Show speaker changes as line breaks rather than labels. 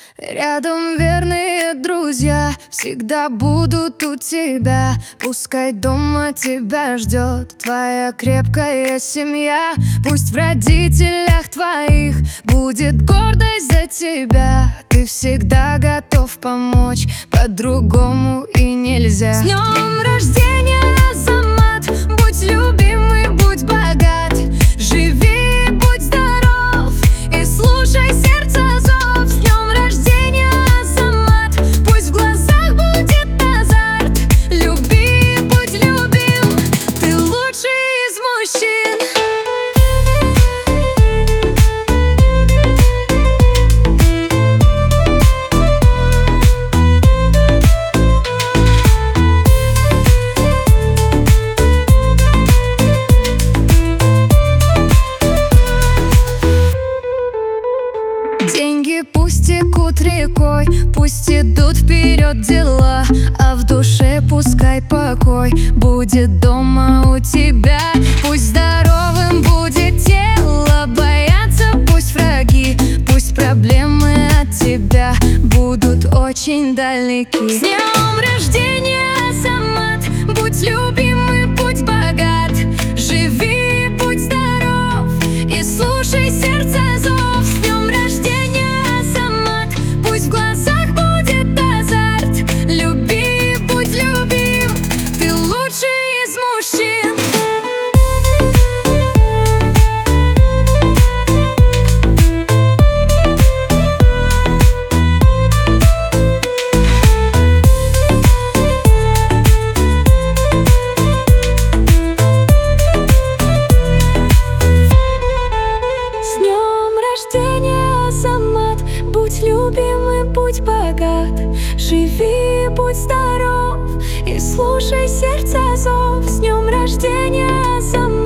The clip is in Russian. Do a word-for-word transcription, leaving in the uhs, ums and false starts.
Рядом верные друзья всегда будут у тебя. Пускай дома тебя ждет твоя крепкая семья. Пусть в родителях твоих будет гордость за тебя. Ты всегда готов помочь, по-другому и нельзя. С днем рождения, Азамат! Будь любимый, будь богат. Живи, будь здоров и слушай сердце зов. С днем рождения, Азамат! Пусть в глазах будет азарт. Люби, будь любим, ты лучший из мужчин. Деньги пусть текут рекой, пусть идут вперед дела, а в душе пускай покой будет дома у тебя. Пусть здоровым будет тело, боятся пусть враги, пусть проблемы от тебя будут очень далеки. С днем рождения, Азамат! Будь любимый, будь богат. Живи, будь здоров и слушай сердце зов. С днем рождения, Азамат! Пусть в глазах будет азарт. Люби, будь любим, ты лучший из мужчин. С днем рождения, Азамат! Будь любимый, будь богат. Живи, будь здоров и слушай сердце зов. С днем рождения, Азамат!